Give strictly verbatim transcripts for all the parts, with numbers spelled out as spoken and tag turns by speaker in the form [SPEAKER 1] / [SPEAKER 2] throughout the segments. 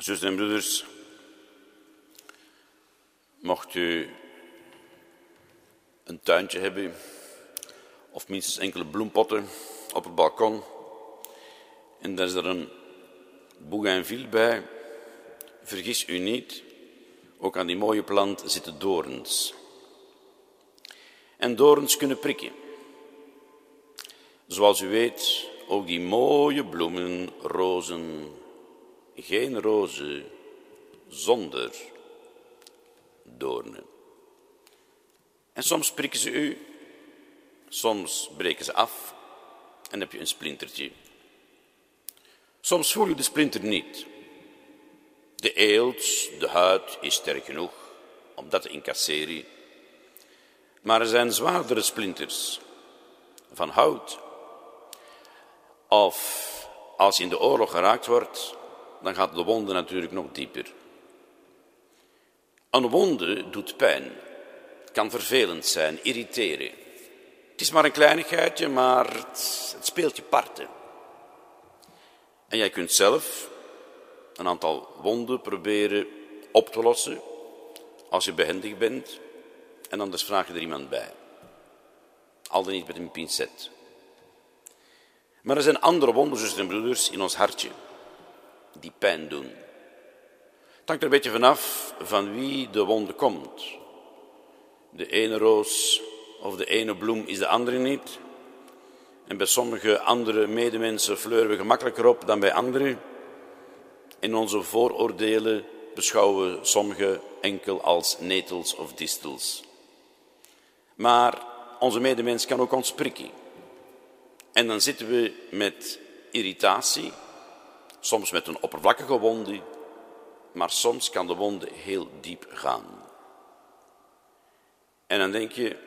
[SPEAKER 1] Zusters en broeders, mocht u een tuintje hebben, of minstens enkele bloempotten op het balkon, en daar is er een bougainville bij, vergis u niet, ook aan die mooie plant zitten dorens. En dorens kunnen prikken. Zoals u weet, ook die mooie bloemen, rozen, geen rozen zonder doornen. En soms prikken ze u, soms breken ze af en heb je een splintertje. Soms voel je de splinter niet. De eelt, de huid is sterk genoeg om dat te incasseren. Maar er zijn zwaardere splinters van hout. Of als je in de oorlog geraakt wordt, dan gaat de wonde natuurlijk nog dieper. Een wonde doet pijn. Het kan vervelend zijn, irriteren. Het is maar een kleinigheidje, maar het, het speelt je parten. En jij kunt zelf een aantal wonden proberen op te lossen, als je behendig bent, en anders vraag je er iemand bij. Al dan niet met een pincet. Maar er zijn andere wonden, zusters en broeders, in ons hartje, die pijn doen. Het hangt er een beetje vanaf van wie de wonde komt. De ene roos of de ene bloem is de andere niet. En bij sommige andere medemensen fleuren we gemakkelijker op dan bij anderen. In onze vooroordelen beschouwen we sommige enkel als netels of distels. Maar onze medemens kan ook ons prikken. En dan zitten we met irritatie, soms met een oppervlakkige wonde, maar soms kan de wonde heel diep gaan. En dan denk je,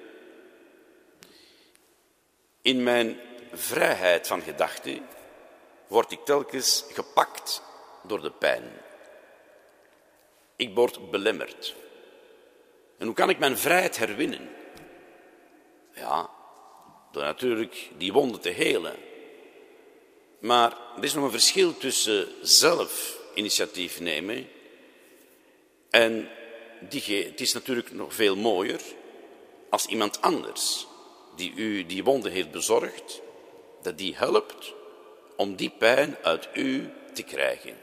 [SPEAKER 1] in mijn vrijheid van gedachten word ik telkens gepakt door de pijn. Ik word belemmerd. En hoe kan ik mijn vrijheid herwinnen? Ja, door natuurlijk die wonden te helen. Maar er is nog een verschil tussen zelf initiatief nemen en die, het is natuurlijk nog veel mooier als iemand anders die u die wonden heeft bezorgd, dat die helpt om die pijn uit u te krijgen.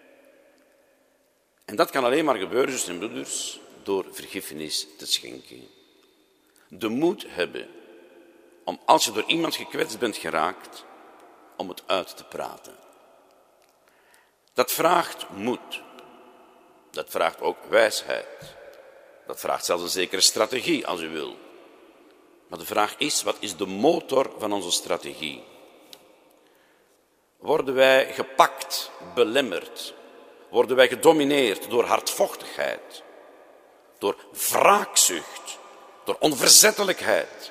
[SPEAKER 1] En dat kan alleen maar gebeuren, zusters en broeders, door vergiffenis te schenken. De moed hebben om, als je door iemand gekwetst bent geraakt, om het uit te praten. Dat vraagt moed. Dat vraagt ook wijsheid. Dat vraagt zelfs een zekere strategie, als u wil. Maar de vraag is, wat is de motor van onze strategie? Worden wij gepakt, belemmerd? Worden wij gedomineerd door hardvochtigheid? Door wraakzucht? Door onverzettelijkheid?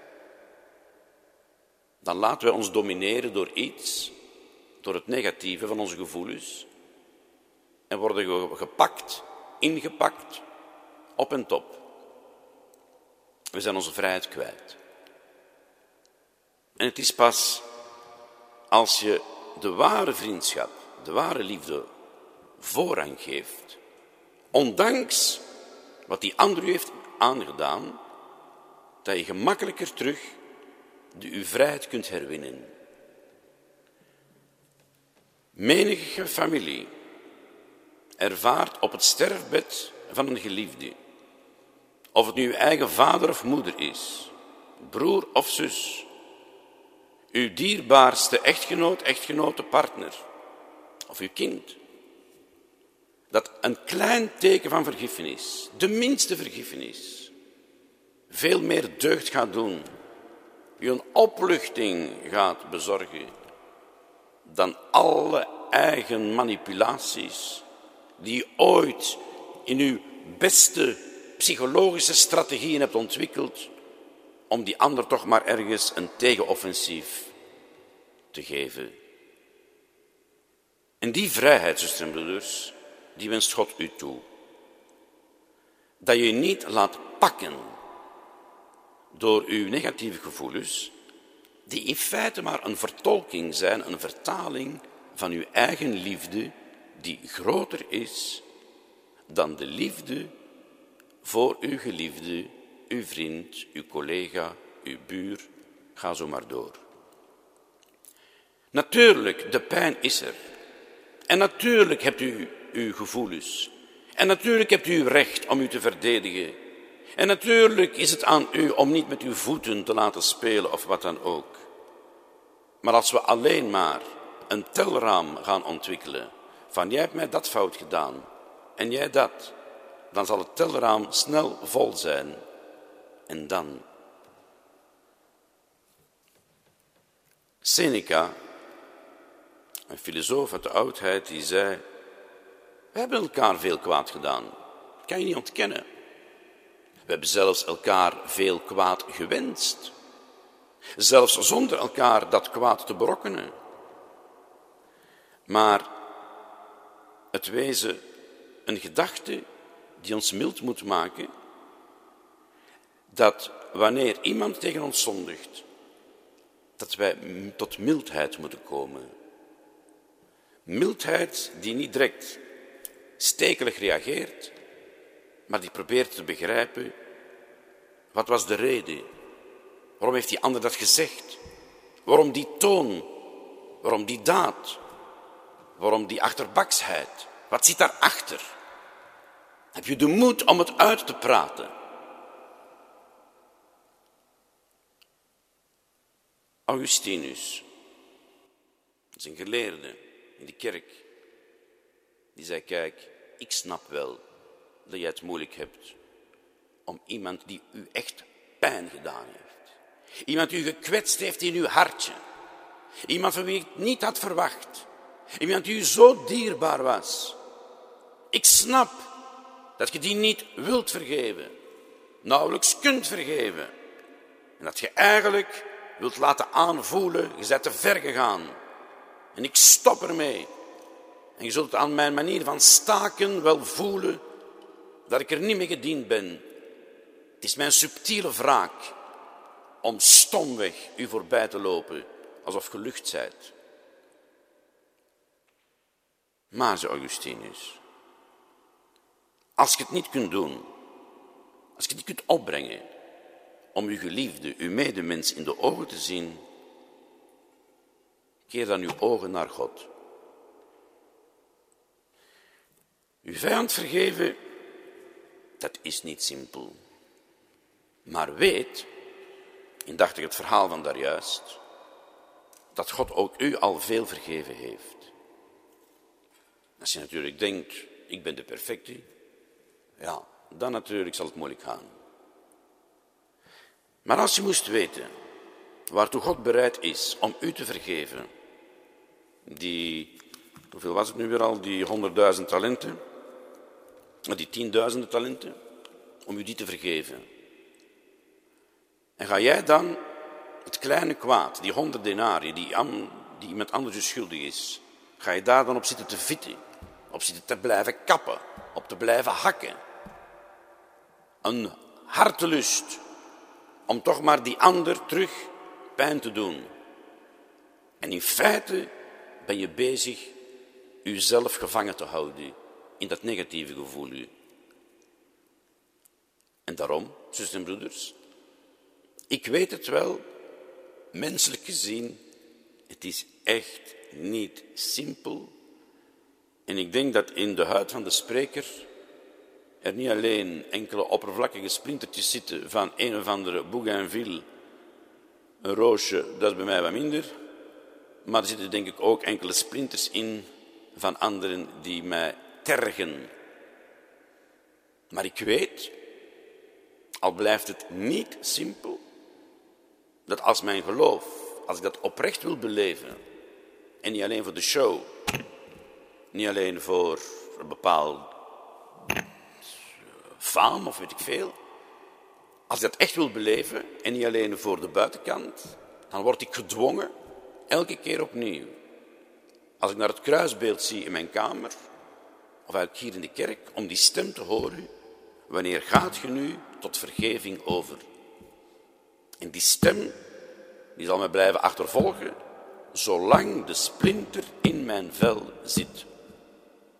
[SPEAKER 1] Dan laten wij ons domineren door iets, door het negatieve van onze gevoelens, en worden we gepakt, ingepakt, op en top. We zijn onze vrijheid kwijt. En het is pas als je de ware vriendschap, de ware liefde voorrang geeft, ondanks wat die ander u heeft aangedaan, dat je gemakkelijker terug de uw vrijheid kunt herwinnen. Menige familie ervaart op het sterfbed van een geliefde, of het nu uw eigen vader of moeder is, broer of zus, uw dierbaarste echtgenoot, echtgenote, partner, of uw kind, dat een klein teken van vergiffenis, de minste vergiffenis, veel meer deugd gaat doen, u een opluchting gaat bezorgen, dan alle eigen manipulaties die u ooit in uw beste psychologische strategieën hebt ontwikkeld om die ander toch maar ergens een tegenoffensief te geven. En die vrijheid, zusters en broeders, die wenst God u toe. Dat je je niet laat pakken door uw negatieve gevoelens, die in feite maar een vertolking zijn, een vertaling van uw eigen liefde, die groter is dan de liefde voor uw geliefde, uw vriend, uw collega, uw buur, ga zo maar door. Natuurlijk, de pijn is er. En natuurlijk hebt u uw gevoelens. En natuurlijk hebt u uw recht om u te verdedigen. En natuurlijk is het aan u om niet met uw voeten te laten spelen of wat dan ook. Maar als we alleen maar een telraam gaan ontwikkelen van jij hebt mij dat fout gedaan en jij dat, dan zal het telraam snel vol zijn. En dan. Seneca, een filosoof uit de oudheid, die zei, we hebben elkaar veel kwaad gedaan. Dat kan je niet ontkennen. We hebben zelfs elkaar veel kwaad gewenst. Zelfs zonder elkaar dat kwaad te berokkenen. Maar het wezen een gedachte die ons mild moet maken, dat wanneer iemand tegen ons zondigt, dat wij tot mildheid moeten komen. Mildheid die niet direct stekelig reageert, maar die probeert te begrijpen, wat was de reden? Waarom heeft die ander dat gezegd? Waarom die toon? Waarom die daad? Waarom die achterbaksheid? Wat zit daarachter? Heb je de moed om het uit te praten? Augustinus, dat is een geleerde in de kerk, die zei, kijk, ik snap wel dat jij het moeilijk hebt om iemand die u echt pijn gedaan heeft. Iemand die u gekwetst heeft in uw hartje. Iemand van wie ik het niet had verwacht. Iemand die u zo dierbaar was. Ik snap dat je die niet wilt vergeven. Nauwelijks kunt vergeven. En dat je eigenlijk wilt laten aanvoelen, je bent te ver gegaan. En ik stop ermee. En je zult aan mijn manier van staken wel voelen dat ik er niet mee gediend ben. Het is mijn subtiele wraak om stomweg u voorbij te lopen, alsof je lucht zijt. Maar, zei Augustinus, als je het niet kunt doen, als je het niet kunt opbrengen om uw geliefde, uw medemens in de ogen te zien, keer dan uw ogen naar God. Uw vijand vergeven, dat is niet simpel. Maar weet, indachtig het verhaal van daarjuist, dat God ook u al veel vergeven heeft. Als je natuurlijk denkt, ik ben de perfecte, ja, dan natuurlijk zal het moeilijk gaan. Maar als je moest weten waartoe God bereid is om u te vergeven, die, hoeveel was het nu weer al, die honderdduizend talenten, die tienduizenden talenten, om u die te vergeven. En ga jij dan het kleine kwaad, die honderd denarii, die, die iemand anders u schuldig is, ga je daar dan op zitten te vitten, op zitten te blijven kappen, op te blijven hakken. Een hartelust om toch maar die ander terug pijn te doen. En in feite ben je bezig uzelf gevangen te houden in dat negatieve gevoel. En daarom, zusters en broeders, ik weet het wel, menselijk gezien, het is echt niet simpel. En ik denk dat in de huid van de spreker er niet alleen enkele oppervlakkige splintertjes zitten van een of andere bougainville, een roosje, dat is bij mij wat minder, maar er zitten denk ik ook enkele splinters in van anderen die mij tergen. Maar ik weet, al blijft het niet simpel, dat als mijn geloof, als ik dat oprecht wil beleven, en niet alleen voor de show, niet alleen voor een bepaald faam of weet ik veel, als ik dat echt wil beleven en niet alleen voor de buitenkant, dan word ik gedwongen, elke keer opnieuw. Als ik naar het kruisbeeld zie in mijn kamer, of eigenlijk hier in de kerk, om die stem te horen, wanneer gaat je nu tot vergeving over? En die stem, die zal mij blijven achtervolgen, zolang de splinter in mijn vel zit.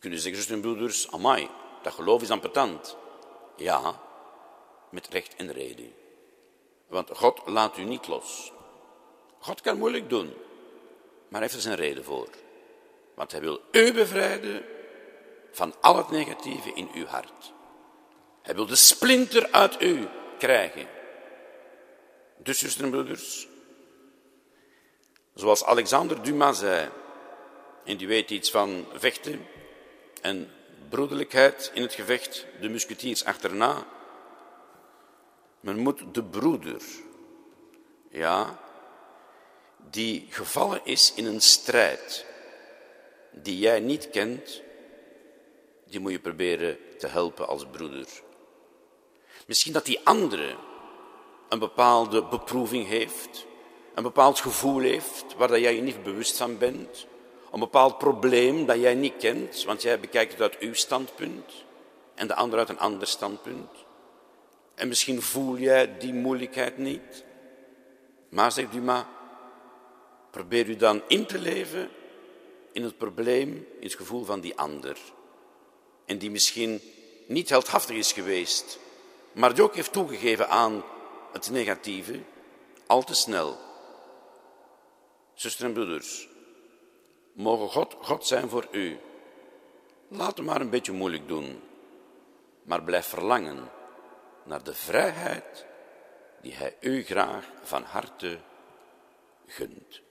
[SPEAKER 1] kunnen zeggen, zusters en broeders, amai, dat geloof is ambetant. Ja, met recht en reden. Want God laat u niet los. God kan moeilijk doen, maar hij heeft er zijn reden voor. Want hij wil u bevrijden van al het negatieve in uw hart. Hij wil de splinter uit u krijgen. Dus, zusters en broeders, zoals Alexander Dumas zei, en die weet iets van vechten en broederlijkheid in het gevecht, de musketiers achterna. Men moet de broeder, ja, die gevallen is in een strijd die jij niet kent, die moet je proberen te helpen als broeder. Misschien dat die andere een bepaalde beproeving heeft, een bepaald gevoel heeft waar jij je niet bewust van bent, een bepaald probleem dat jij niet kent, want jij bekijkt het uit uw standpunt en de ander uit een ander standpunt. En misschien voel jij die moeilijkheid niet. Maar, zegt Dumas, probeer u dan in te leven in het probleem, in het gevoel van die ander. En die misschien niet heldhaftig is geweest, maar die ook heeft toegegeven aan het negatieve, al te snel. Zusters en broeders, mogen God God zijn voor u. Laat hem maar een beetje moeilijk doen, maar blijf verlangen naar de vrijheid die hij u graag van harte gunt.